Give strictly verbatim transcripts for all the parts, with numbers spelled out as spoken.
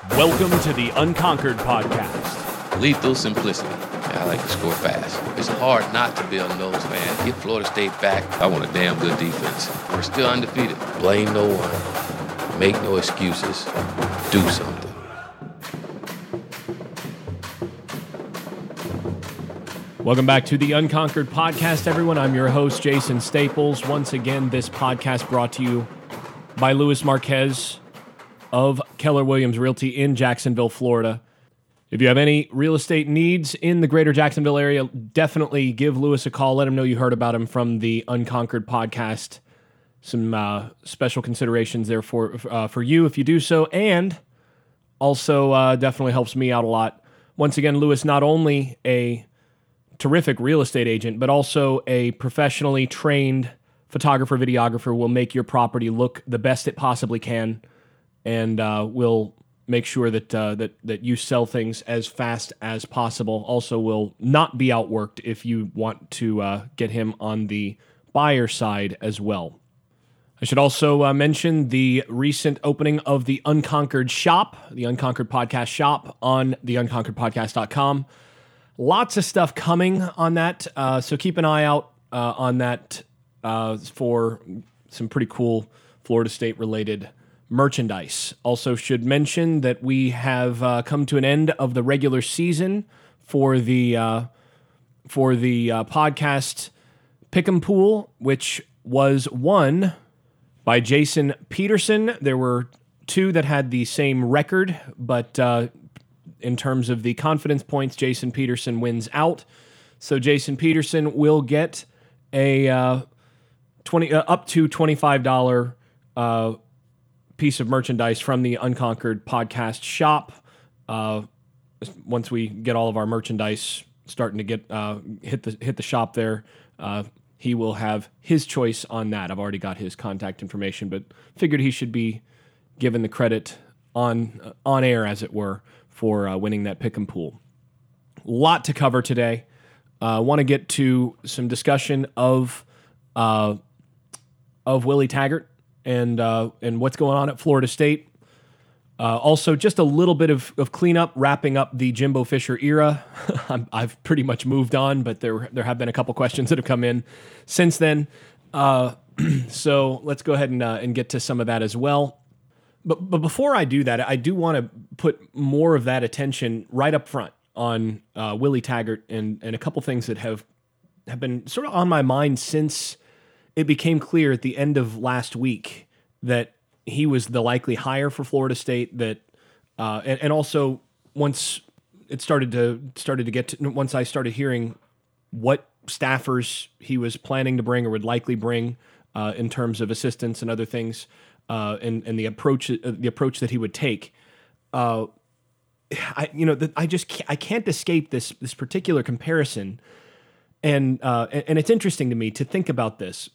Welcome to the Unconquered Podcast. Lethal simplicity. I like to score fast. It's hard not to be a Noles fan. Get Florida State back. I want a damn good defense. We're still undefeated. Blame no one. Make no excuses. Do something. Welcome back to the Unconquered Podcast, everyone. I'm your host, Jason Staples. Once again, this podcast brought to you by Luis Marquez of Keller Williams Realty in Jacksonville, Florida. If you have any real estate needs in the greater Jacksonville area, definitely give Luis a call. Let him know you heard about him from the Unconquered Podcast. Some uh, special considerations there for, uh, for you if you do so, and also uh, definitely helps me out a lot. Once again, Luis, not only a terrific real estate agent, but also a professionally trained photographer, videographer, will make your property look the best it possibly can, and uh, will make sure that uh, that that you sell things as fast as possible. Also, will not be outworked if you want to uh, get him on the buyer side as well. I should also uh, mention the recent opening of the Unconquered Shop, the Unconquered Podcast Shop on the unconquered podcast dot com. Lots of stuff coming on that, uh, so keep an eye out uh, on that uh, for some pretty cool Florida State-related merchandise. Also should mention that we have uh, come to an end of the regular season for the uh, for the uh, podcast Pick'em Pool, which was won by Jason Peterson. There were two that had the same record, but uh, in terms of the confidence points, Jason Peterson wins out. So Jason Peterson will get a uh, twenty uh, up to twenty-five dollars uh, piece of merchandise from the Unconquered Podcast Shop. Uh, once we get all of our merchandise starting to get uh, hit the hit the shop there, uh, he will have his choice on that. I've already got his contact information, but figured he should be given the credit on uh, on air, as it were, for uh, winning that Pick'em Pool. Lot to cover today. I uh, want to get to some discussion of uh, of Willie Taggart and uh, and what's going on at Florida State. Uh, also, just a little bit of, of cleanup, wrapping up the Jimbo Fisher era. I'm, I've pretty much moved on, but there there have been a couple questions that have come in since then. Uh, so let's go ahead and uh, and get to some of that as well. But but before I do that, I do want to put more of that attention right up front on uh, Willie Taggart and and a couple things that have have been sort of on my mind since it became clear at the end of last week that he was the likely hire for Florida State. That uh, and, and also once it started to started to get to, once I started hearing what staffers he was planning to bring or would likely bring uh, in terms of assistants and other things. Uh, and and the approach uh, the approach that he would take, uh, I you know the, I just can't, I can't escape this this particular comparison, and uh, and, and it's interesting to me to think about this,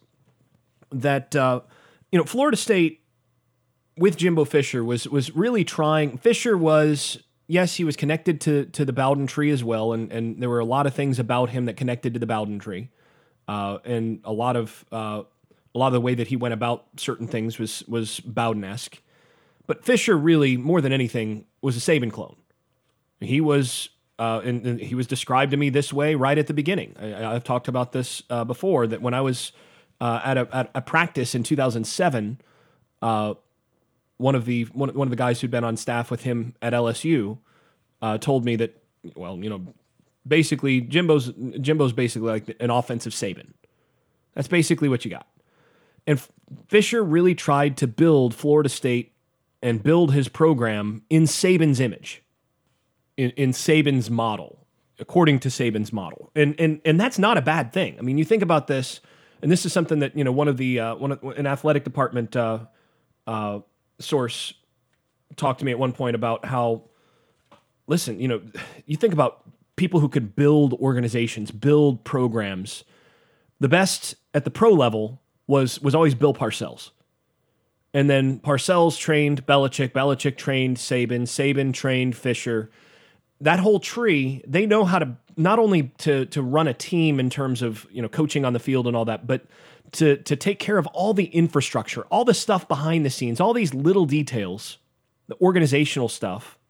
that uh, you know Florida State with Jimbo Fisher was was really trying. Fisher was yes he was connected to to the Bowden tree as well, and and there were a lot of things about him that connected to the Bowden tree, uh, and a lot of. Uh, A lot of the way that he went about certain things was was Bowden-esque. But Fisher really, more than anything, was a Saban clone. He was, uh, and, and he was described to me this way right at the beginning. I, I've talked about this uh, before, that when I was uh, at, a, at a practice in two thousand seven, uh, one of the one, one of the guys who'd been on staff with him at L S U uh, told me that, well, you know, basically Jimbo's Jimbo's basically like an offensive Saban. That's basically what you got. And Fisher really tried to build Florida State and build his program in Saban's image, in, in Saban's model, according to Saban's model. And and and that's not a bad thing. I mean, you think about this, and this is something that, you know, one of the uh, one of, an athletic department uh, uh, source talked to me at one point about how, listen, you know, you think about people who could build organizations, build programs. The best at the pro level was was always Bill Parcells. And then Parcells trained Belichick, Belichick trained Saban, Saban trained Fisher. That whole tree, they know how to not only to to run a team in terms of, you know, coaching on the field and all that, but to to take care of all the infrastructure, all the stuff behind the scenes, all these little details, the organizational stuff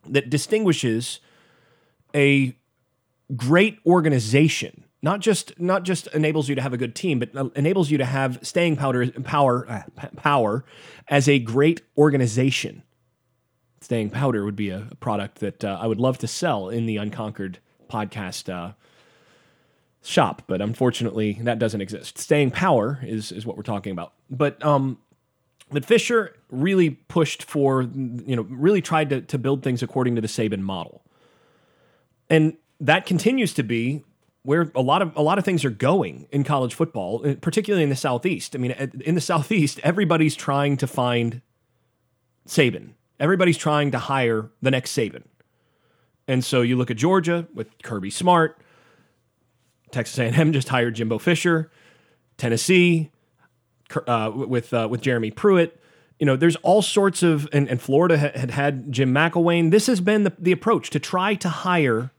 that distinguishes a great organization. Not just not just enables you to have a good team, but enables you to have staying power power uh, power as a great organization. Staying powder would be a, a product that uh, I would love to sell in the Unconquered podcast uh, shop, but unfortunately that doesn't exist. Staying power is is what we're talking about. But um, but Fisher really pushed for, you know, really tried to to build things according to the Saban model, and that continues to be where a lot of a lot of things are going in college football, particularly in the Southeast. I mean, in the Southeast, everybody's trying to find Saban. Everybody's trying to hire the next Saban. And so you look at Georgia with Kirby Smart. Texas A and M just hired Jimbo Fisher. Tennessee uh, with uh, with Jeremy Pruitt. You know, there's all sorts of, and, and Florida had, had had Jim McElwain. This has been the, the approach to try to hire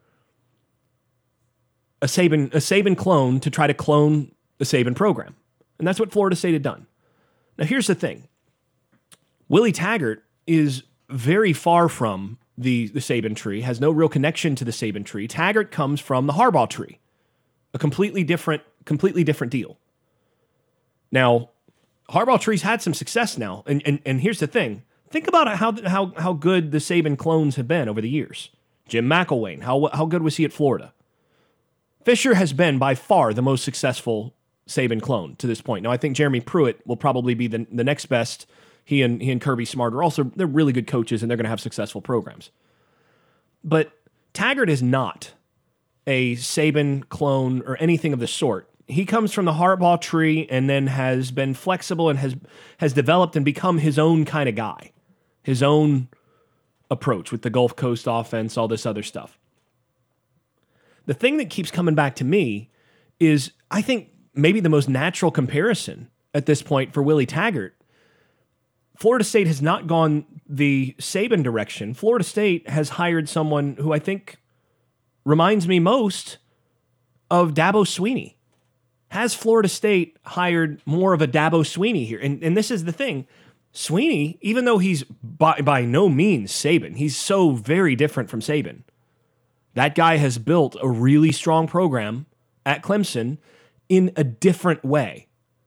a Saban, a Saban clone to try to clone the Saban program. And that's what Florida State had done. Now, here's the thing. Willie Taggart is very far from the, the Saban tree, has no real connection to the Saban tree. Taggart comes from the Harbaugh tree, a completely different, completely different deal. Now, Harbaugh tree's had some success now, and, and, and here's the thing. Think about how, how, how good the Saban clones have been over the years. Jim McElwain, how, how good was he at Florida? Fisher has been by far the most successful Saban clone to this point. Now, I think Jeremy Pruitt will probably be the, the next best. He and he and Kirby Smart are also, they're really good coaches, and they're going to have successful programs. But Taggart is not a Saban clone or anything of the sort. He comes from the Harbaugh tree and then has been flexible and has has developed and become his own kind of guy, his own approach with the Gulf Coast offense, all this other stuff. The thing that keeps coming back to me is, I think, maybe the most natural comparison at this point for Willie Taggart. Florida State has not gone the Saban direction. Florida State has hired someone who I think reminds me most of Dabo Swinney. Has Florida State hired more of a Dabo Swinney here? And, and this is the thing. Swinney, even though he's by, by no means Saban, he's so very different from Saban. That guy has built a really strong program at Clemson in a different way.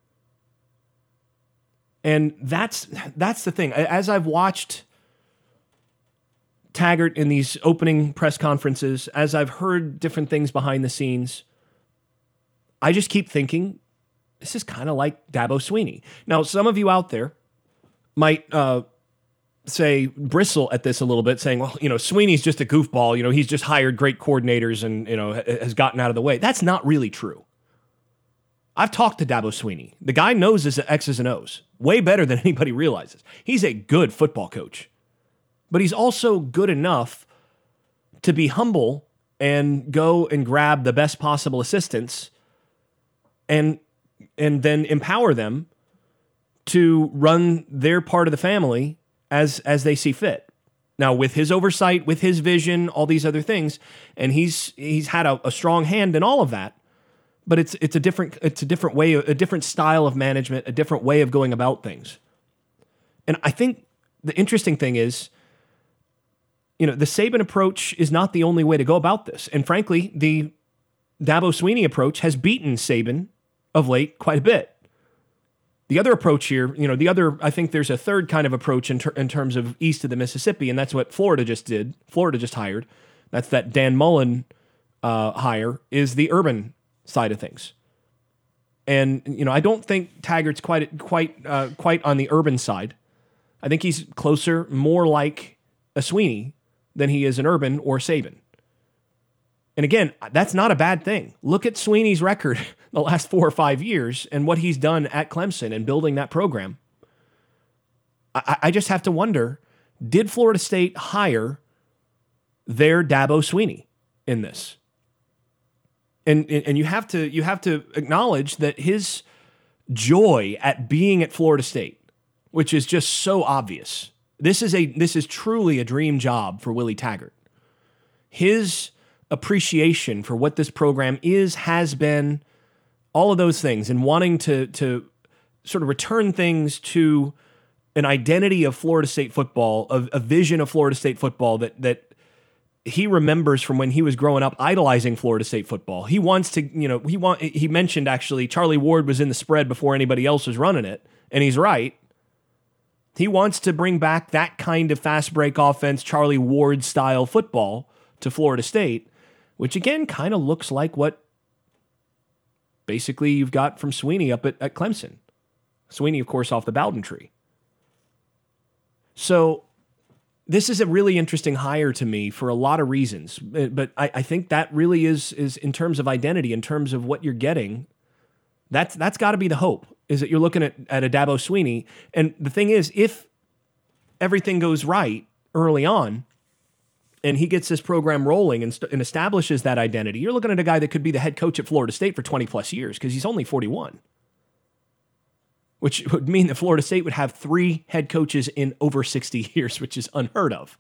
And that's that's the thing. As I've watched Taggart in these opening press conferences, as I've heard different things behind the scenes, I just keep thinking, this is kind of like Dabo Swinney. Now, some of you out there might uh, say, bristle at this a little bit, saying, well, you know, Sweeney's just a goofball. You know, he's just hired great coordinators and, you know, has gotten out of the way. That's not really true. I've talked to Dabo Swinney. The guy knows his X's and O's way better than anybody realizes. He's a good football coach, but he's also good enough to be humble and go and grab the best possible assistants and and then empower them to run their part of the family as as they see fit. Now, with his oversight, with his vision, all these other things, and he's he's had a, a strong hand in all of that. But it's it's a different it's a different way, a different style of management, a different way of going about things. And I think the interesting thing is, you know, the Saban approach is not the only way to go about this. And frankly, the Dabo Swinney approach has beaten Saban of late quite a bit. The other approach here, you know, the other, I think there's a third kind of approach in, ter- in terms of east of the Mississippi, and that's what Florida just did. Florida just hired. That's that Dan Mullen uh, hire, is the urban side of things. And, you know, I don't think Taggart's quite quite uh, quite on the urban side. I think he's closer, more like a Swinney than he is an Urban or Saban. And again, that's not a bad thing. Look at Swinney's record the last four or five years and what he's done at Clemson and building that program. I, I just have to wonder, did Florida State hire their Dabo Swinney in this? And and you have to you have to acknowledge that his joy at being at Florida State, which is just so obvious. This is a this is truly a dream job for Willie Taggart. His appreciation for what this program is, has been, all of those things, and wanting to to sort of return things to an identity of Florida State football, a, a vision of Florida State football that that he remembers from when he was growing up idolizing Florida State football. He wants to, you know, he want he mentioned actually Charlie Ward was in the spread before anybody else was running it, and he's right. He wants to bring back that kind of fast break offense, Charlie Ward style football to Florida State, which again kind of looks like what basically you've got from Sweeney up at, at Clemson. Sweeney, of course, off the Bowden tree. So this is a really interesting hire to me for a lot of reasons, but I, I think that really is, is in terms of identity, in terms of what you're getting, that's that's got to be the hope, is that you're looking at, at a Dabo Sweeney. And the thing is, if everything goes right early on and he gets this program rolling and, st- and establishes that identity, you're looking at a guy that could be the head coach at Florida State for twenty plus years because he's only forty-one. Which would mean that Florida State would have three head coaches in over sixty years, which is unheard of.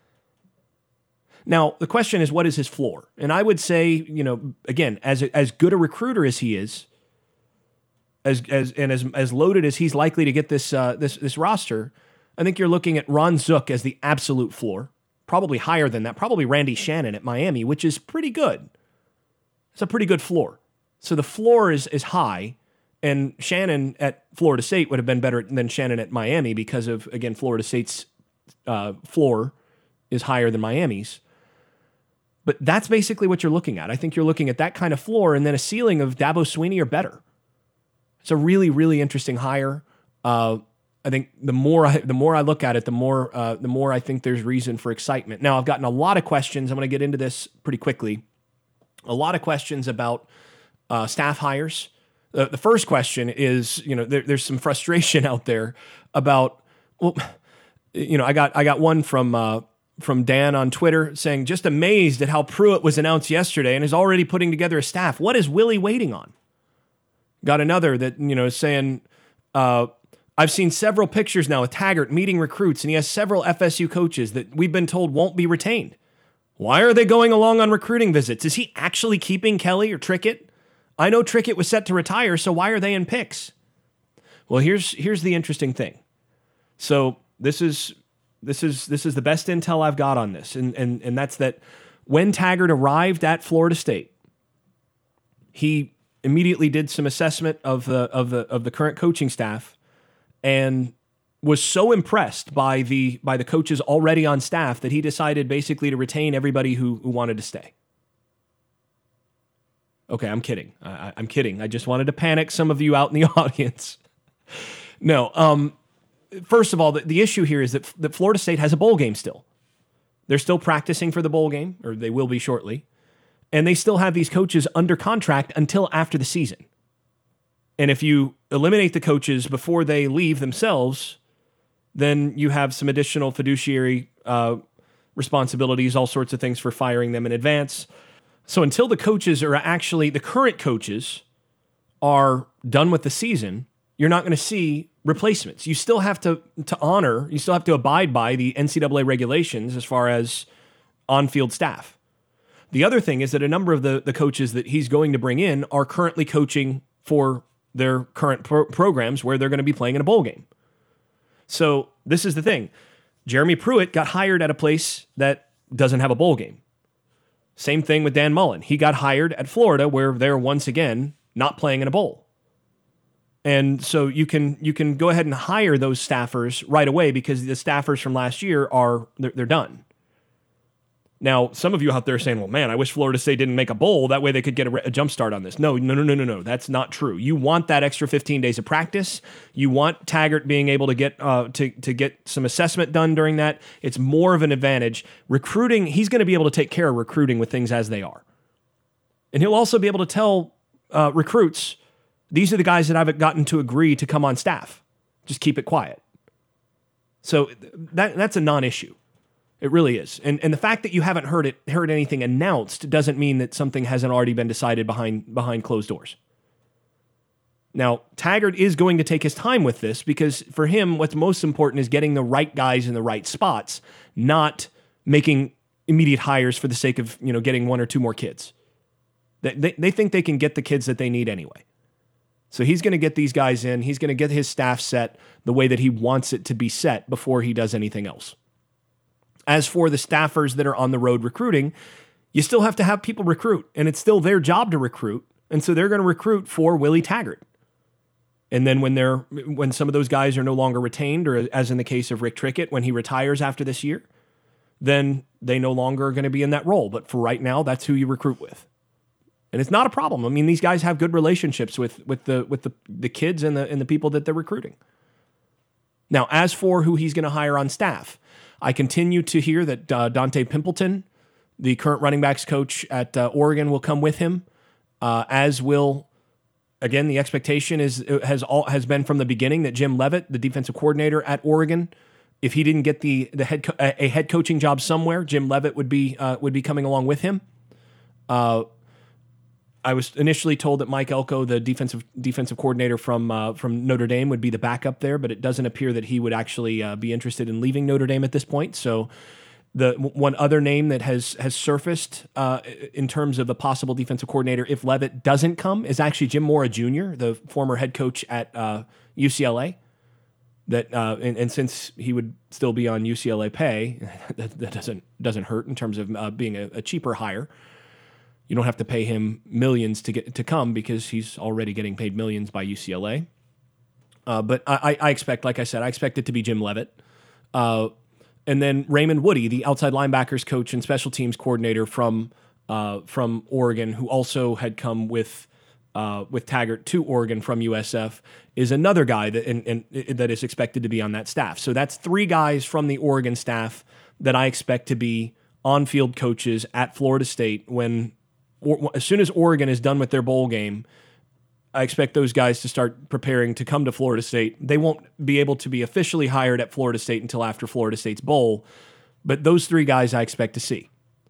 Now, the question is, what is his floor? And I would say, you know, again, as a, as good a recruiter as he is, as as and as as loaded as he's likely to get this uh, this this roster, I think you're looking at Ron Zook as the absolute floor, probably higher than that, probably Randy Shannon at Miami, which is pretty good. It's a pretty good floor. So the floor is is high. And Shannon at Florida State would have been better than Shannon at Miami because of, again, Florida State's uh, floor is higher than Miami's. But that's basically what you're looking at. I think you're looking at that kind of floor and then a ceiling of Dabo Sweeney or better. It's a really, really interesting hire. Uh, I think the more I, the more I look at it, the more uh, the more I think there's reason for excitement. Now, I've gotten a lot of questions. I'm going to get into this pretty quickly. A lot of questions about uh, staff hires. Uh, the first question is, you know, there, there's some frustration out there about, well, you know, I got I got one from uh, from Dan on Twitter saying, just amazed at how Pruitt was announced yesterday and is already putting together a staff. What is Willie waiting on? Got another that, you know, is saying, uh, I've seen several pictures now with Taggart meeting recruits, and he has several F S U coaches that we've been told won't be retained. Why are they going along on recruiting visits? Is he actually keeping Kelly or Trickett? I know Trickett was set to retire, so why are they in picks? Well, here's here's the interesting thing. So this is this is this is the best intel I've got on this, and and and that's that when Taggart arrived at Florida State, he immediately did some assessment of the of the of the current coaching staff, and was so impressed by the by the coaches already on staff that he decided basically to retain everybody who who wanted to stay. Okay, I'm kidding. I, I'm kidding. I just wanted to panic some of you out in the audience. No, um, first of all, the, the issue here is that, that Florida State has a bowl game still. They're still practicing for the bowl game, or they will be shortly, and they still have these coaches under contract until after the season. And if you eliminate the coaches before they leave themselves, then you have some additional fiduciary uh, responsibilities, all sorts of things for firing them in advance. So until the coaches are actually, the current coaches are done with the season, you're not going to see replacements. You still have to, to honor, you still have to abide by the N C double A regulations as far as on-field staff. The other thing is that a number of the, the coaches that he's going to bring in are currently coaching for their current pro- programs where they're going to be playing in a bowl game. So this is the thing. Jeremy Pruitt got hired at a place that doesn't have a bowl game. Same thing with Dan Mullen. He got hired at Florida where they're once again not playing in a bowl. And so you can you can go ahead and hire those staffers right away because the staffers from last year are they're, they're done. Now, some of you out there are saying, well, man, I wish Florida State didn't make a bowl. That way they could get a, a jump start on this. No, no, no, no, no, no. That's not true. You want that extra fifteen days of practice. You want Taggart being able to get uh, to, to get some assessment done during that. It's more of an advantage. Recruiting, he's going to be able to take care of recruiting with things as they are. And he'll also be able to tell uh, recruits, these are the guys that I've gotten to agree to come on staff. Just keep it quiet. So that that's a non-issue. It really is. And and the fact that you haven't heard it heard anything announced doesn't mean that something hasn't already been decided behind behind closed doors. Now, Taggart is going to take his time with this because for him, what's most important is getting the right guys in the right spots, not making immediate hires for the sake of, you know, getting one or two more kids. They, they, they think they can get the kids that they need anyway. So he's going to get these guys in. He's going to get his staff set the way that he wants it to be set before he does anything else. As for the staffers that are on the road recruiting, you still have to have people recruit, and it's still their job to recruit. And so they're going to recruit for Willie Taggart. And then when they're when some of those guys are no longer retained, or as in the case of Rick Trickett, when he retires after this year, then they no longer are going to be in that role. But for right now, that's who you recruit with. And it's not a problem. I mean, these guys have good relationships with with the with the, the kids and the and the people that they're recruiting. Now, as for who he's going to hire on staff, I continue to hear that uh, Dante Pimpleton, the current running backs coach at uh, Oregon, will come with him, uh, as will. Again, the expectation is has all has been from the beginning that Jim Leavitt, the defensive coordinator at Oregon, if he didn't get the the head co- a head coaching job somewhere, Jim Leavitt would be uh, would be coming along with him. Uh, I was initially told that Mike Elko, the defensive defensive coordinator from uh, from Notre Dame, would be the backup there, but it doesn't appear that he would actually uh, be interested in leaving Notre Dame at this point. So. The one other name that has has surfaced uh, in terms of the possible defensive coordinator, if Leavitt doesn't come, is actually Jim Mora Junior, the former head coach at uh, U C L A. That uh, and, and since he would still be on U C L A pay, that, that doesn't doesn't hurt in terms of uh, being a, a cheaper hire. You don't have to pay him millions to get to come because he's already getting paid millions by U C L A. Uh, but I, I expect, like I said, I expect it to be Jim Leavitt. Uh, And then Raymond Woody, the outside linebackers coach and special teams coordinator from uh, from Oregon, who also had come with uh, with Taggart to Oregon from U S F, is another guy that and, and that is expected to be on that staff. So that's three guys from the Oregon staff that I expect to be on-field coaches at Florida State when, or, as soon as Oregon is done with their bowl game. I expect those guys to start preparing to come to Florida State. They won't be able to be officially hired at Florida State until after Florida State's bowl, but those three guys I expect to see.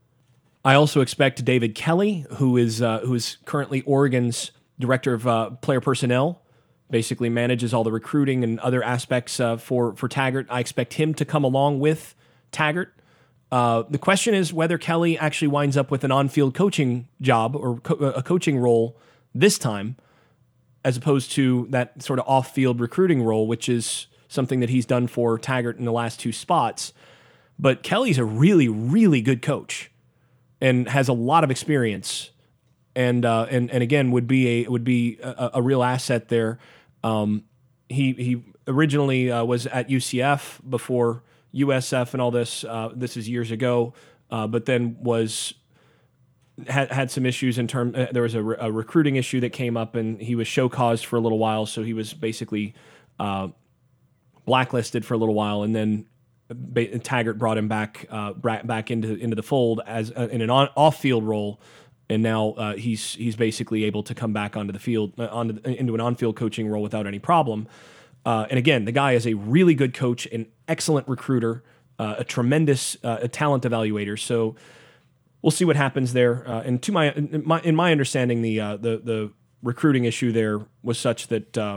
I also expect David Kelly, who is uh, who is currently Oregon's director of uh, player personnel, basically manages all the recruiting and other aspects uh, for for Taggart. I expect him to come along with Taggart. Uh, the question is whether Kelly actually winds up with an on-field coaching job or co- a coaching role this time, as opposed to that sort of off-field recruiting role, which is something that he's done for Taggart in the last two spots. But Kelly's a really, really good coach and has a lot of experience, and uh, and and again would be a would be a, a real asset there. Um, he he originally uh, was at U C F before U S F and all this. Uh, this is years ago, uh, but then was. Had, had some issues in terms. Uh, there was a, re- a recruiting issue that came up, and he was show caused for a little while. So he was basically uh, blacklisted for a little while, and then ba- Taggart brought him back uh, bra- back into into the fold as uh, in an on- off field role, and now uh, he's he's basically able to come back onto the field uh, onto the, into an on field coaching role without any problem. Uh, and again, the guy is a really good coach, an excellent recruiter, uh, a tremendous uh, a talent evaluator. So. We'll see what happens there. Uh, and to my in, my in my understanding, the uh, the the recruiting issue there was such that uh,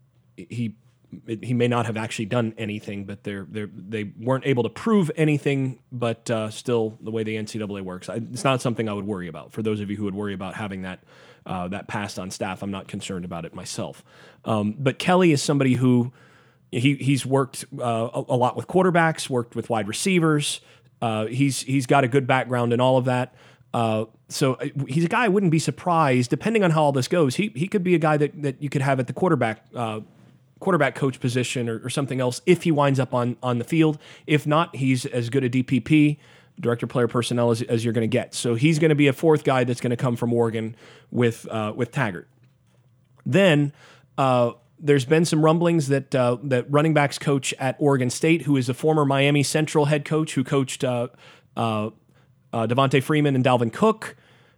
he he may not have actually done anything, but they're they they weren't able to prove anything. But uh, still, the way the N C double A works, I, it's not something I would worry about. For those of you who would worry about having that uh, that passed on staff, I'm not concerned about it myself. Um, but Kelly is somebody who he he's worked uh, a, a lot with quarterbacks, worked with wide receivers. Uh, he's he's got a good background in all of that. Uh, so he's a guy I wouldn't be surprised, depending on how all this goes. He he could be a guy that, that you could have at the quarterback uh, quarterback coach position or, or something else if he winds up on on the field. If not, he's as good a D P P, director of player personnel, as, as you're going to get. So he's going to be a fourth guy that's going to come from Oregon with uh, with Taggart. Then. Uh, There's been some rumblings that uh, that running backs coach at Oregon State, who is a former Miami Central head coach who coached uh, uh, uh, Devontae Freeman and Dalvin Cook,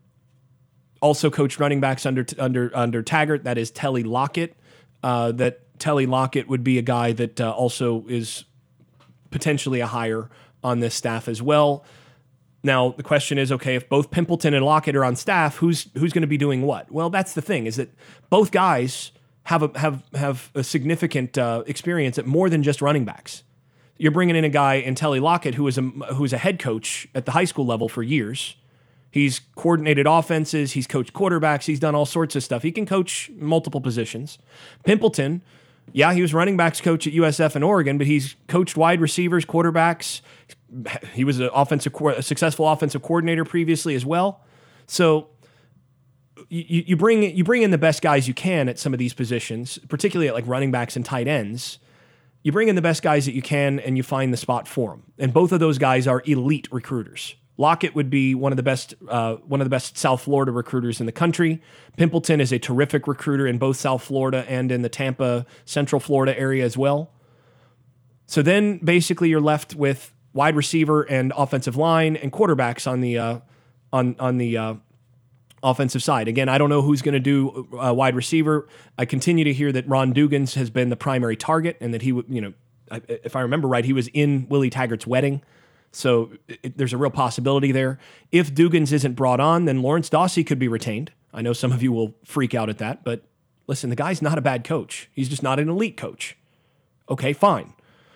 also coached running backs under under under Taggart. That is Telly Lockett. Uh, that Telly Lockett would be a guy that uh, also is potentially a hire on this staff as well. Now the question is, okay, if both Pimpleton and Lockett are on staff, who's who's going to be doing what? Well, that's the thing, is that both guys have a, have have a significant uh, experience at more than just running backs. You're bringing in a guy in Telly Lockett who is a who's a head coach at the high school level for years. He's coordinated offenses. He's coached quarterbacks. He's done all sorts of stuff. He can coach multiple positions. Pimpleton Yeah, he was running backs coach at U S F and Oregon, but he's coached wide receivers, quarterbacks. He was an offensive, a successful offensive coordinator previously as well. So you, you bring you bring in the best guys you can at some of these positions, particularly at like running backs and tight ends. You bring in the best guys that you can, and you find the spot for them. And both of those guys are elite recruiters. Lockett would be one of the best, uh, one of the best South Florida recruiters in the country. Pimpleton is a terrific recruiter in both South Florida and in the Tampa, Central Florida area as well. So then, basically, you're left with wide receiver and offensive line and quarterbacks on the uh, on on the uh, offensive side. Again, I don't know who's going to do uh, wide receiver. I continue to hear that Ron Dugans has been the primary target, and that he would, you know, if I remember right, he was in Willie Taggart's wedding. So it, there's a real possibility there. If Dugans isn't brought on, then Lawrence Dawsey could be retained. I know some of you will freak out at that, but listen, the guy's not a bad coach. He's just not an elite coach. Okay, fine.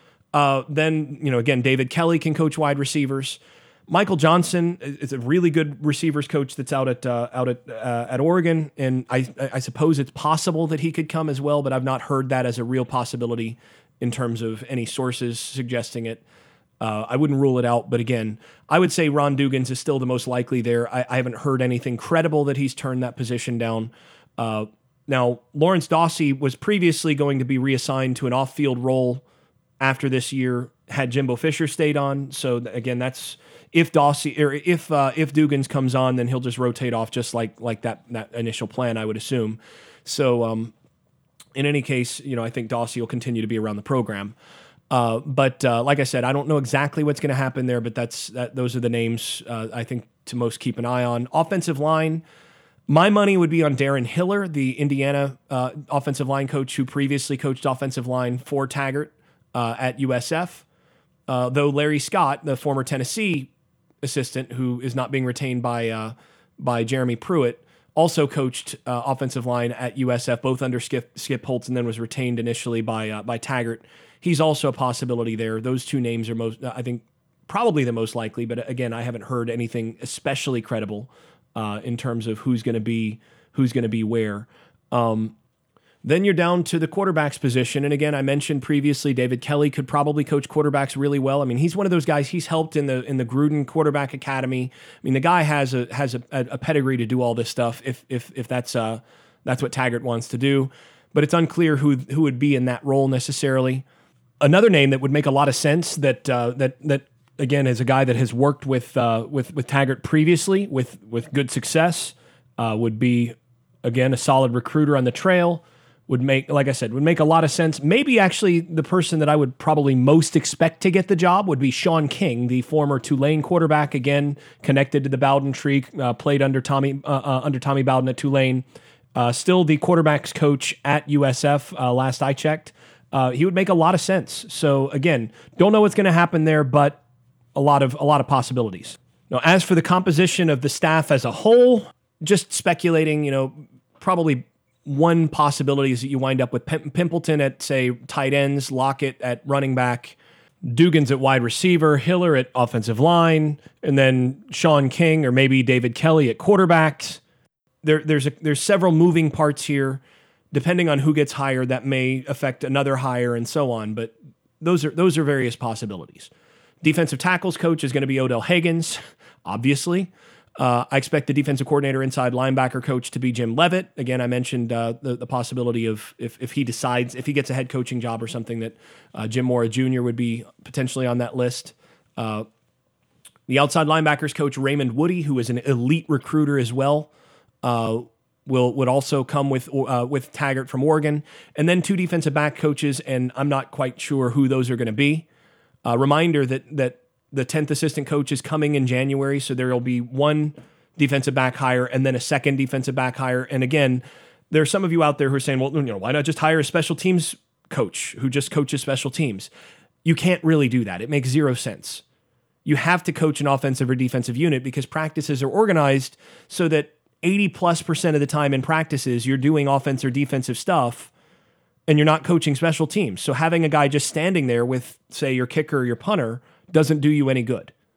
Uh, then, you know, again, David Kelly can coach wide receivers. Michael Johnson is a really good receivers coach that's out at uh, out at uh, at Oregon, and I I suppose it's possible that he could come as well, but I've not heard that as a real possibility in terms of any sources suggesting it. Uh, I wouldn't rule it out, but again, I would say Ron Dugans is still the most likely there. I, I haven't heard anything credible that he's turned that position down. Uh, now, Lawrence Dawsey was previously going to be reassigned to an off-field role after this year had Jimbo Fisher stayed on. So again, that's if Dawsey or if uh, if Dugans comes on, then he'll just rotate off just like like that that initial plan, I would assume. So um, in any case, you know, I think Dawsey will continue to be around the program. Uh, but uh, like I said, I don't know exactly what's going to happen there, but that's that. Those are the names uh, I think to most keep an eye on. Offensive line, my money would be on Darren Hiller, the Indiana uh, offensive line coach who previously coached offensive line for Taggart uh, at U S F. Uh, though Larry Scott, the former Tennessee assistant who is not being retained by uh, by Jeremy Pruitt, also coached uh, offensive line at U S F, both under Skip, Skip Holtz, and then was retained initially by uh, by Taggart. He's also a possibility there. Those two names are most, I think, probably the most likely. But again, I haven't heard anything especially credible uh, in terms of who's going to be who's going to be where. Um, then you're down to the quarterback's position, and again, I mentioned previously, David Kelly could probably coach quarterbacks really well. I mean, he's one of those guys. He's helped in the in the Gruden Quarterback Academy. I mean, the guy has a has a, a pedigree to do all this stuff. If if if that's uh that's what Taggart wants to do, but it's unclear who who would be in that role necessarily. Another name that would make a lot of sense that uh, that that again is a guy that has worked with uh, with with Taggart previously with with good success uh, would be again a solid recruiter on the trail. Would make, like I said, would make a lot of sense. Maybe actually the person that I would probably most expect to get the job would be Sean King, the former Tulane quarterback, again connected to the Bowden tree, uh, played under Tommy uh, uh, under Tommy Bowden at Tulane, uh, still the quarterbacks coach at U S F. Uh, last I checked. Uh, he would make a lot of sense. So again, don't know what's going to happen there, but a lot of a lot of possibilities. Now, as for the composition of the staff as a whole, just speculating, you know, probably one possibility is that you wind up with Pim- Pimpleton at, say, tight ends, Lockett at running back, Dugans at wide receiver, Hiller at offensive line, and then Sean King or maybe David Kelly at quarterbacks. There, there's a, there's several moving parts here. Depending on who gets hired, that may affect another hire and so on. But those are those are various possibilities. Defensive tackles coach is going to be Odell Higgins, obviously. Uh, I expect the defensive coordinator, inside linebacker coach to be Jim Leavitt. Again, I mentioned uh, the, the possibility of if if he decides, if he gets a head coaching job or something, that uh, Jim Mora Junior would be potentially on that list. Uh, the outside linebackers coach, Raymond Woody, who is an elite recruiter as well, uh, will would also come with uh, with Taggart from Oregon, and then two defensive back coaches, and I'm not quite sure who those are going to be. Uh, reminder that that the tenth assistant coach is coming in January, so there will be one defensive back hire and then a second defensive back hire. And again, there are some of you out there who are saying, well, you know, why not just hire a special teams coach who just coaches special teams? You can't really do that. It makes zero sense. You have to coach an offensive or defensive unit because practices are organized so that eighty plus percent of the time in practices, you're doing offense or defensive stuff and you're not coaching special teams. So having a guy just standing there with, say, your kicker or your punter doesn't do you any good.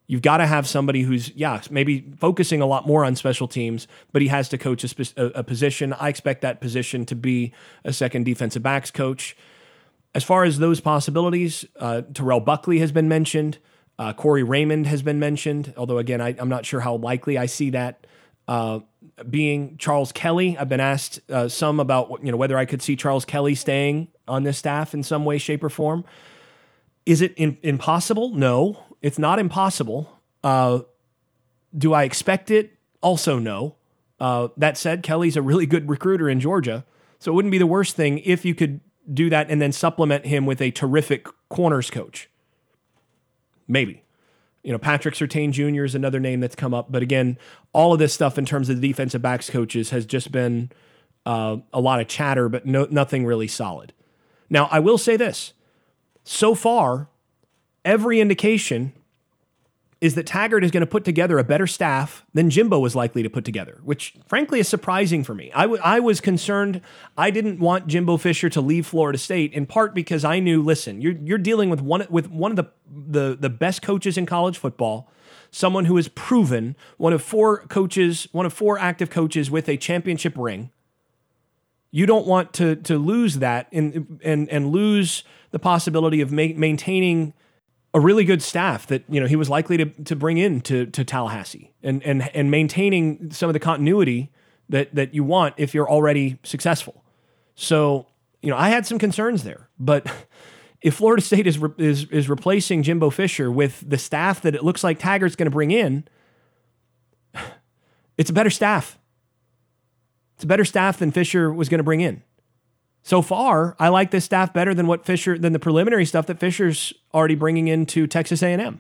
You've got to have somebody who's, yeah, maybe focusing a lot more on special teams, but he has to coach a, spe- a, a position. I expect that position to be a second defensive backs coach. As far as those possibilities, uh, Terrell Buckley has been mentioned. Uh, Corey Raymond has been mentioned, although, again, I, I'm not sure how likely I see that uh, being. Charles Kelly, I've been asked uh, some about you know whether I could see Charles Kelly staying on this staff in some way, shape, or form. Is it in, impossible? No, it's not impossible. Uh, do I expect it? Also, no. Uh, that said, Kelly's a really good recruiter in Georgia, so it wouldn't be the worst thing if you could do that and then supplement him with a terrific corners coach. Maybe. You know, Patrick Surtain Junior is another name that's come up. But again, all of this stuff in terms of the defensive backs coaches has just been uh, a lot of chatter, but no, nothing really solid. Now, I will say this. So far, every indication is that Taggart is going to put together a better staff than Jimbo was likely to put together, which frankly is surprising for me. I, w- I was concerned. I didn't want Jimbo Fisher to leave Florida State, in part because I knew, listen, you're you're dealing with one with one of the, the, the best coaches in college football, someone who is proven, one of four coaches, one of four active coaches with a championship ring. You don't want to to lose that and and and lose the possibility of ma- maintaining a really good staff that, you know, he was likely to to bring in to, to Tallahassee and, and, and maintaining some of the continuity that, that you want if you're already successful. So, you know, I had some concerns there, but if Florida State is, re- is, is replacing Jimbo Fisher with the staff that it looks like Taggart's going to bring in, it's a better staff. It's a better staff than Fisher was going to bring in. So far, I like this staff better than what Fisher than the preliminary stuff that Fisher's already bringing into Texas A and M.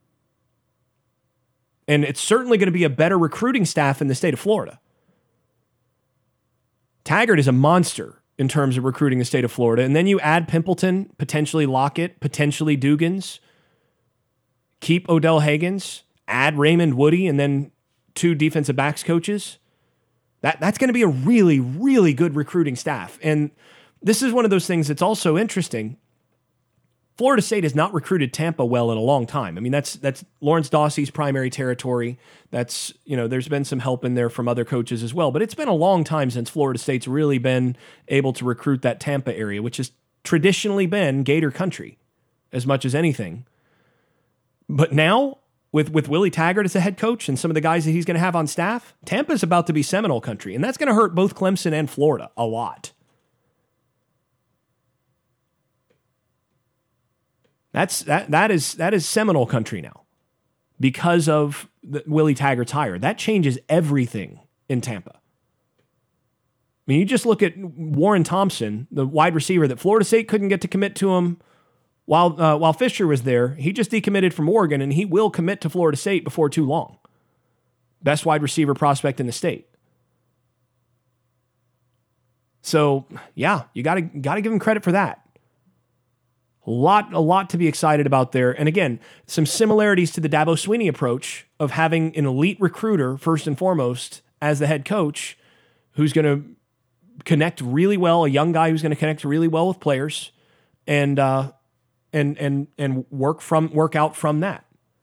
And it's certainly going to be a better recruiting staff in the state of Florida. Taggart is a monster in terms of recruiting the state of Florida. And then you add Pimpleton, potentially Lockett, potentially Dugans, keep Odell Haggins, add Raymond Woody, and then two defensive backs coaches. That that's going to be a really, really good recruiting staff. And this is one of those things that's also interesting. Florida State has not recruited Tampa well in a long time. I mean, that's that's Lawrence Dossey's primary territory. That's, you know, there's been some help in there from other coaches as well. But it's been a long time since Florida State's really been able to recruit that Tampa area, which has traditionally been Gator country as much as anything. But now, With with Willie Taggart as a head coach and some of the guys that he's going to have on staff, Tampa's about to be Seminole country, and that's going to hurt both Clemson and Florida a lot. That's that that is that is Seminole country now because of the, Willie Taggart's hire. That changes everything in Tampa. I mean, you just look at Warren Thompson, the wide receiver that Florida State couldn't get to commit to him. While uh, while Fisher was there, he just decommitted from Oregon, and he will commit to Florida State before too long. Best wide receiver prospect in the state. So yeah, you gotta gotta give him credit for that. A lot a lot to be excited about there, and again, some similarities to the Dabo Swinney approach of having an elite recruiter first and foremost as the head coach, who's going to connect really well, a young guy who's going to connect really well with players, and. Uh, And and and work from work out from that.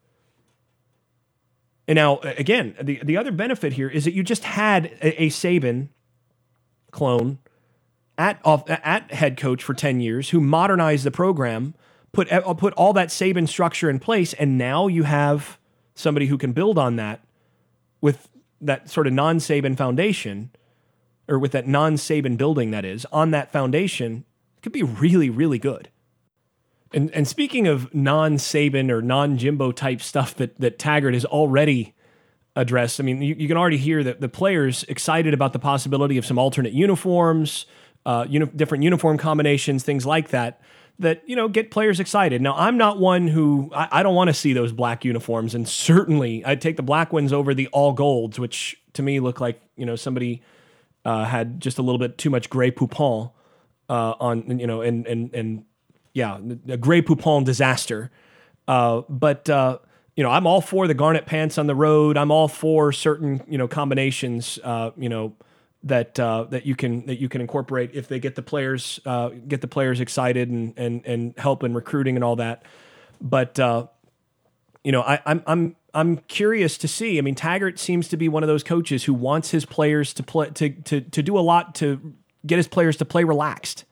And now again, the, the other benefit here is that you just had a, a Saban clone at off, at head coach for ten years who modernized the program, put put all that Saban structure in place, and now you have somebody who can build on that with that sort of non-Saban foundation, or with that non-Saban building that is on that foundation. It could be really really good. And and speaking of non-Saban or non-Jimbo type stuff that, that Taggart has already addressed, I mean, you, you can already hear that the players excited about the possibility of some alternate uniforms, uh, uni- different uniform combinations, things like that, that, you know, get players excited. Now, I'm not one who, I, I don't want to see those black uniforms, and certainly I'd take the black ones over the all golds, which to me look like, you know, somebody uh, had just a little bit too much Grey Poupon uh, on, you know, and, and, and, Yeah, a Grey Poupon disaster. Uh, but, uh, you know, I'm all for the garnet pants on the road. I'm all for certain, you know, combinations, uh, you know, that uh, that you can that you can incorporate if they get the players uh, get the players excited and and and help in recruiting and all that. But uh, you know, I, I'm I'm I'm curious to see. I mean, Taggart seems to be one of those coaches who wants his players to play to to to do a lot to get his players to play relaxed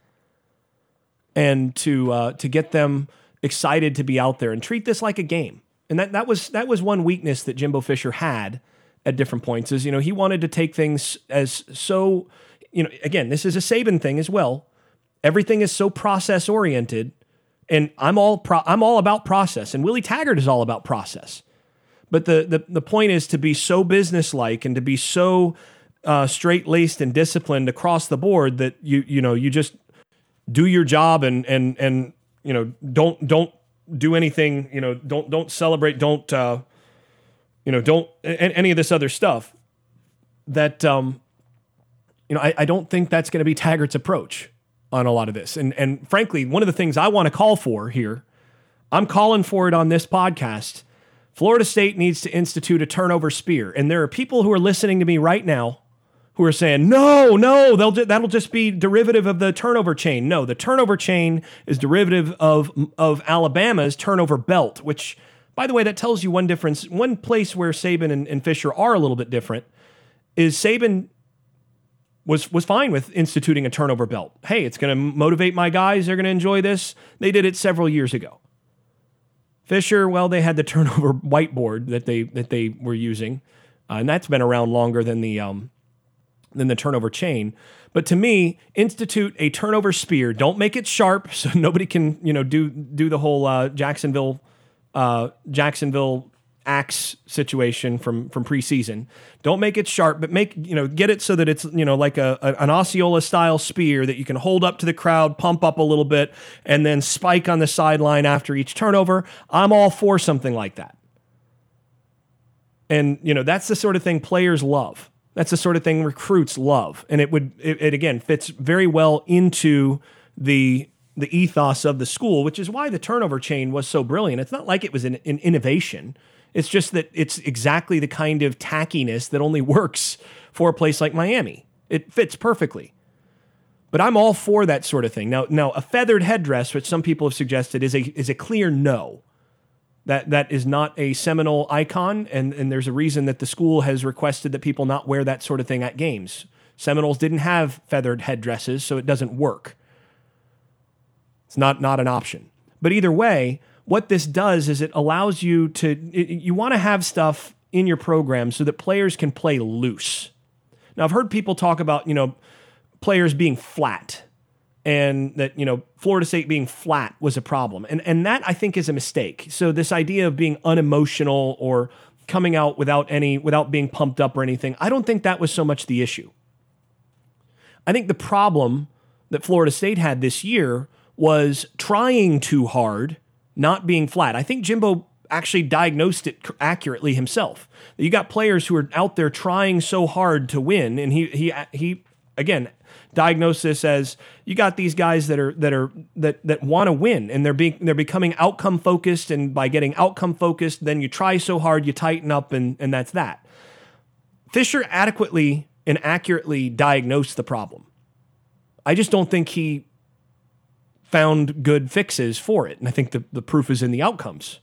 and to uh, to get them excited to be out there and treat this like a game. And that that was that was one weakness that Jimbo Fisher had at different points. Is, you know, he wanted to take things as so, you know, again, this is a Saban thing as well. Everything is so process oriented. And I'm all pro- I'm all about process, and Willie Taggart is all about process. But the the, the point is to be so businesslike and to be so uh, straight-laced and disciplined across the board that you you know you just do your job and and and you know don't don't do anything, you know don't don't celebrate, don't uh, you know don't any of this other stuff. That um, you know I, I don't think that's going to be Taggart's approach on a lot of this. And and frankly, one of the things I want to call for here, I'm calling for it on this podcast. Florida State needs to institute a turnover spear. And there are people who are listening to me right now who are saying, no, no, they'll ju- that'll just be derivative of the turnover chain. No, the turnover chain is derivative of, of Alabama's turnover belt, which, by the way, that tells you one difference. One place where Saban and, and Fisher are a little bit different is Saban was was fine with instituting a turnover belt. Hey, it's going to motivate my guys. They're going to enjoy this. They did it several years ago. Fisher, well, they had the turnover whiteboard that they that they were using, uh, and that's been around longer than the um, than the turnover chain. But to me, institute a turnover spear. Don't make it sharp so nobody can you know do do the whole uh, Jacksonville uh, Jacksonville. axe situation from from preseason. Don't make it sharp, but make you know get it so that it's you know like a, a an Osceola style spear that you can hold up to the crowd, pump up a little bit, and then spike on the sideline after each turnover. I'm all for something like that. And you know that's the sort of thing players love. That's the sort of thing recruits love, and it would it, it again fits very well into the the ethos of the school, which is why the turnover chain was so brilliant. It's not like it was an, an innovation. It's just that it's exactly the kind of tackiness that only works for a place like Miami. It fits perfectly. But I'm all for that sort of thing. Now, now a feathered headdress, which some people have suggested, is a is a clear no. That that is not a Seminole icon, and, and there's a reason that the school has requested that people not wear that sort of thing at games. Seminoles didn't have feathered headdresses, so it doesn't work. It's not, not an option. But either way, what this does is it allows you to, it, you want to have stuff in your program so that players can play loose. Now, I've heard people talk about, you know, players being flat and that, you know, Florida State being flat was a problem. And, and that I think is a mistake. So this idea of being unemotional or coming out without any, without being pumped up or anything, I don't think that was so much the issue. I think the problem that Florida State had this year was trying too hard, not being flat. I think Jimbo actually diagnosed it accurately himself. You got players who are out there trying so hard to win, and he he he again diagnosed this as you got these guys that are that are that that want to win, and they're being they're becoming outcome focused, and by getting outcome focused, then you try so hard, you tighten up, and and that's that. Fisher adequately and accurately diagnosed the problem. I just don't think he found good fixes for it. And I think the, the proof is in the outcomes.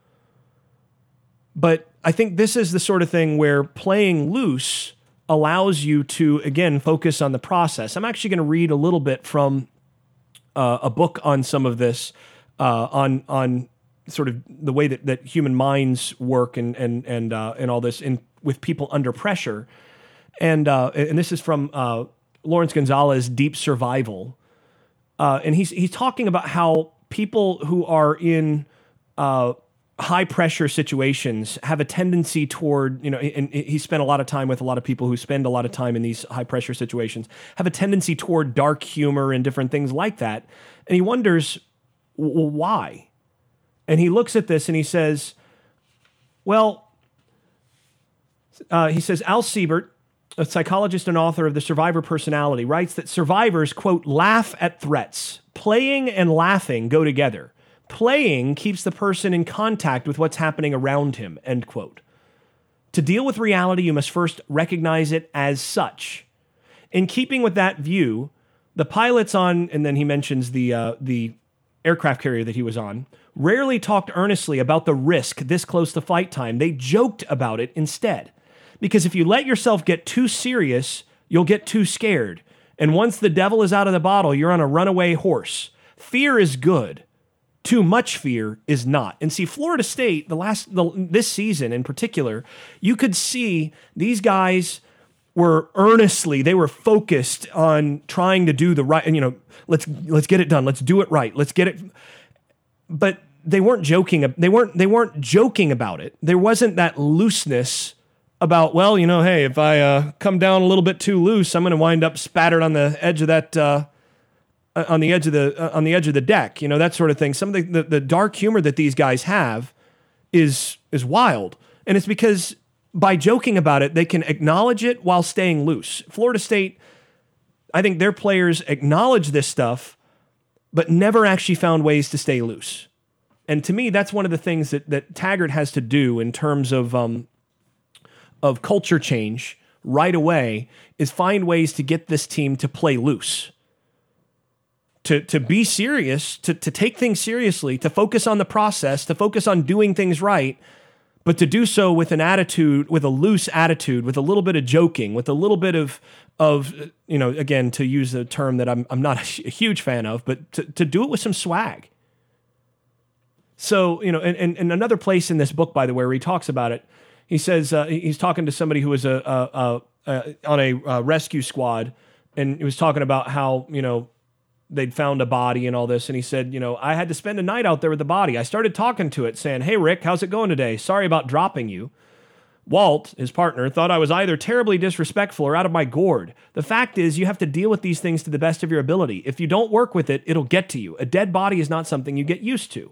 But I think this is the sort of thing where playing loose allows you to, again, focus on the process. I'm actually going to read a little bit from uh, a book on some of this, uh, on on sort of the way that, that human minds work and and and uh, and all this in with people under pressure. And uh, and this is from uh, Lawrence Gonzalez, Deep Survival. Uh, and he's he's talking about how people who are in uh, high pressure situations have a tendency toward, you know, and he spent a lot of time with a lot of people who spend a lot of time in these high pressure situations, have a tendency toward dark humor and different things like that. And he wonders, well, why? And he looks at this and he says, well, uh, he says, Al Siebert, a psychologist and author of The Survivor Personality, writes that survivors, quote, laugh at threats. Playing and laughing go together. Playing keeps the person in contact with what's happening around him, end quote. To deal with reality, you must first recognize it as such. In keeping with that view, the pilots on, and then he mentions the uh, the aircraft carrier that he was on, rarely talked earnestly about the risk this close to flight time. They joked about it instead. Because if you let yourself get too serious, you'll get too scared. And once the devil is out of the bottle, you're on a runaway horse. Fear is good. Too much fear is not. And see, Florida State, the last the, this season in particular, you could see these guys were earnestly, they were focused on trying to do the right, and you know, let's let's get it done. Let's do it right. Let's get it. But they weren't joking. They weren't they weren't joking about it. There wasn't that looseness about, well, you know, hey, if I uh, come down a little bit too loose, I'm going to wind up spattered on the edge of that. Uh, on the edge of the uh, on the edge of the deck, you know, that sort of thing. Some of the, the, the dark humor that these guys have is is wild. And it's because by joking about it, they can acknowledge it while staying loose. Florida State, I think their players acknowledge this stuff, but never actually found ways to stay loose. And to me, that's one of the things that, that Taggart has to do in terms of um, of culture change right away, is find ways to get this team to play loose. To, to be serious, to, to take things seriously, to focus on the process, to focus on doing things right, but to do so with an attitude, with a loose attitude, with a little bit of joking, with a little bit of, of you know, again, to use a term that I'm I'm not a huge fan of, but to, to do it with some swag. So, you know, and, and, and another place in this book, by the way, where he talks about it, he says, uh, he's talking to somebody who was a, a, a, a on a, a rescue squad, and he was talking about how, you know, they'd found a body and all this. And he said, you know, I had to spend a night out there with the body. I started talking to it saying, hey, Rick, how's it going today? Sorry about dropping you. Walt, his partner, thought I was either terribly disrespectful or out of my gourd. The fact is, you have to deal with these things to the best of your ability. If you don't work with it, it'll get to you. A dead body is not something you get used to.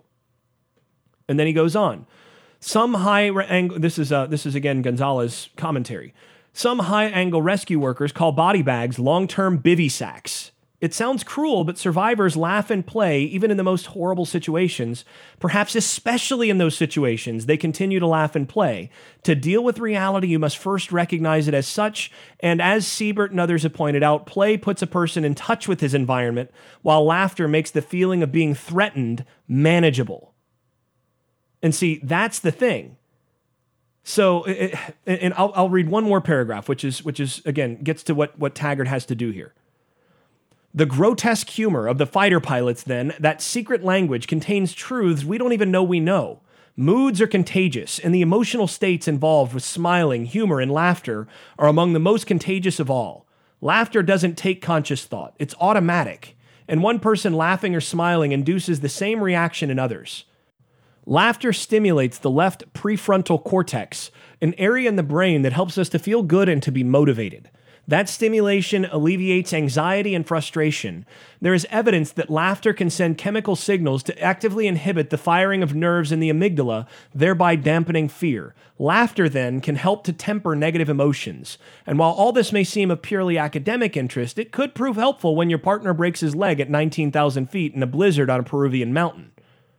And then he goes on. Some high angle, this is, uh, this is again, Gonzalez commentary. Some high angle rescue workers call body bags long-term bivy sacks. It sounds cruel, but survivors laugh and play even in the most horrible situations. Perhaps especially in those situations, they continue to laugh and play. To deal with reality, you must first recognize it as such, and as Siebert and others have pointed out, play puts a person in touch with his environment, while laughter makes the feeling of being threatened manageable. And see, that's the thing. So, it, and I'll, I'll read one more paragraph, which is, which is again, gets to what, what Taggart has to do here. The grotesque humor of the fighter pilots, then, that secret language contains truths we don't even know we know. Moods are contagious, and the emotional states involved with smiling, humor, and laughter are among the most contagious of all. Laughter doesn't take conscious thought. It's automatic, and one person laughing or smiling induces the same reaction in others. Laughter stimulates the left prefrontal cortex, an area in the brain that helps us to feel good and to be motivated. That stimulation alleviates anxiety and frustration. There is evidence that laughter can send chemical signals to actively inhibit the firing of nerves in the amygdala, thereby dampening fear. Laughter, then, can help to temper negative emotions. And while all this may seem of purely academic interest, it could prove helpful when your partner breaks his leg at nineteen thousand feet in a blizzard on a Peruvian mountain.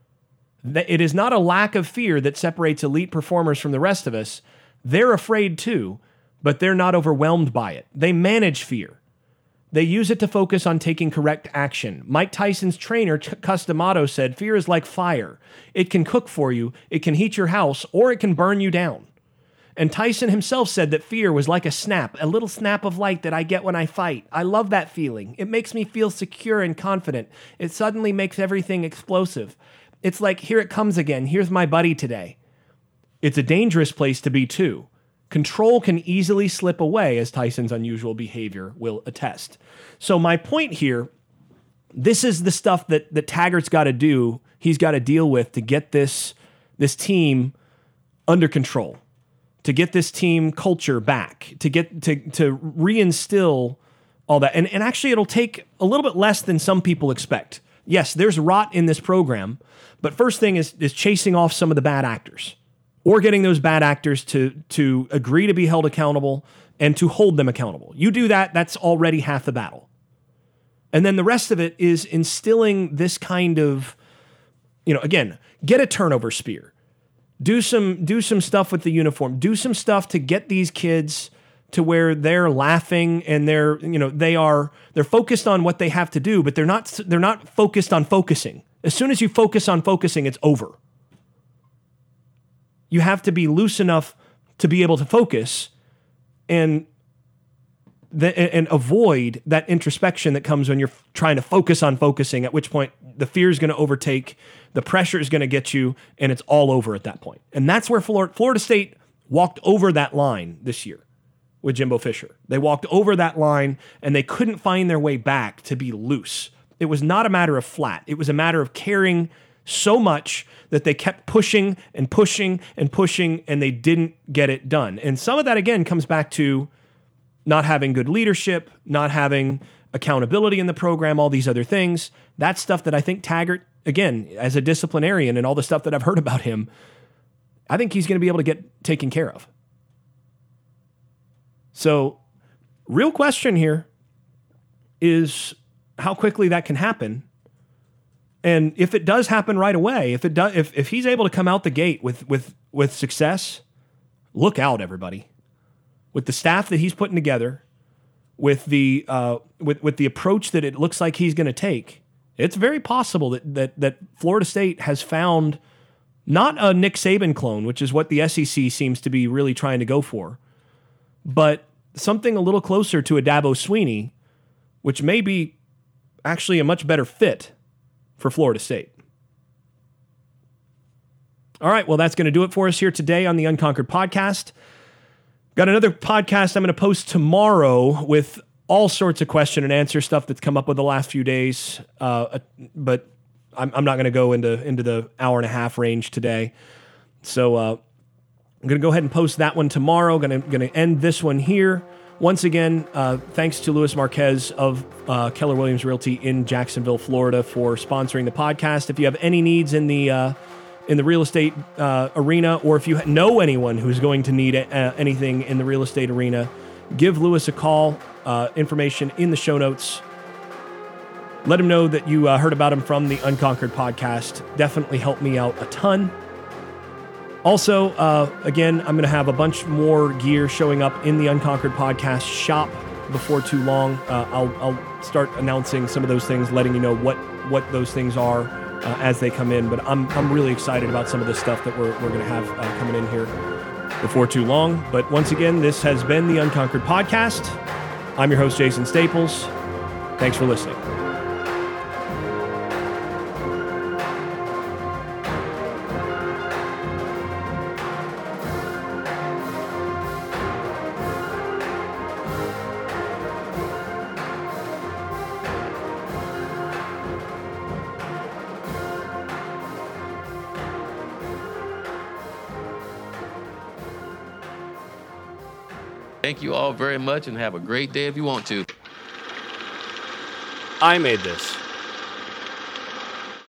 It is not a lack of fear that separates elite performers from the rest of us. They're afraid too, but they're not overwhelmed by it. They manage fear. They use it to focus on taking correct action. Mike Tyson's trainer, Cus D'Amato, said, fear is like fire. It can cook for you, it can heat your house, or it can burn you down. And Tyson himself said that fear was like a snap, a little snap of light that I get when I fight. I love that feeling. It makes me feel secure and confident. It suddenly makes everything explosive. It's like, here it comes again. Here's my buddy today. It's a dangerous place to be, too. Control can easily slip away, as Tyson's unusual behavior will attest. So my point here, this is the stuff that, that Taggart's got to do, he's got to deal with to get this, this team under control, to get this team culture back, to get to, to reinstill all that. And, and actually, it'll take a little bit less than some people expect. Yes, there's rot in this program, but first thing is, is chasing off some of the bad actors, or getting those bad actors to, to agree to be held accountable and to hold them accountable. You do that, that's already half the battle. And then the rest of it is instilling this kind of, you know, again, get a turnover spear. Do some, do some stuff with the uniform. Do some stuff to get these kids to where they're laughing and they're, you know, they are, they're focused on what they have to do, but they're not, they're not focused on focusing. As soon as you focus on focusing, it's over. You have to be loose enough to be able to focus and the, and avoid that introspection that comes when you're trying to focus on focusing, at which point the fear is going to overtake, the pressure is going to get you, and it's all over at that point. And that's where Florida, Florida State walked over that line this year with Jimbo Fisher. They walked over that line, and they couldn't find their way back to be loose. It was not a matter of flat. It was a matter of caring so much that they kept pushing and pushing and pushing, and they didn't get it done. And some of that, again, comes back to not having good leadership, not having accountability in the program, all these other things. That's stuff that I think Taggart, again, as a disciplinarian and all the stuff that I've heard about him, I think he's going to be able to get taken care of. So, real question here is how quickly that can happen. And if it does happen right away, if it does, if, if he's able to come out the gate with with with success, look out, everybody. With the staff that he's putting together, with the uh, with with the approach that it looks like he's going to take, it's very possible that that that Florida State has found not a Nick Saban clone, which is what the S E C seems to be really trying to go for, but something a little closer to a Dabo Swinney, which may be actually a much better fit for Florida State. All right, well, that's going to do it for us here today on the Unconquered Podcast. Got another podcast I'm going to post tomorrow with all sorts of question and answer stuff that's come up with the last few days, uh, but I'm, I'm not going to go into into the hour and a half range today. So uh, I'm going to go ahead and post that one tomorrow. Going to going to end this one here. Once again, uh, thanks to Luis Marquez of uh, Keller Williams Realty in Jacksonville, Florida, for sponsoring the podcast. If you have any needs in the uh, in the real estate uh, arena, or if you know anyone who's going to need uh, anything in the real estate arena, give Luis a call. Uh, information in the show notes. Let him know that you uh, heard about him from the Unconquered Podcast. Definitely helped me out a ton. Also, uh, again, I'm going to have a bunch more gear showing up in the Unconquered Podcast shop before too long. Uh, I'll, I'll start announcing some of those things, letting you know what, what those things are uh, as they come in. But I'm I'm really excited about some of the stuff that we're we're going to have uh, coming in here before too long. But once again, this has been the Unconquered Podcast. I'm your host, Jason Staples. Thanks for listening. Thank you all very much and have a great day if you want to. I made this.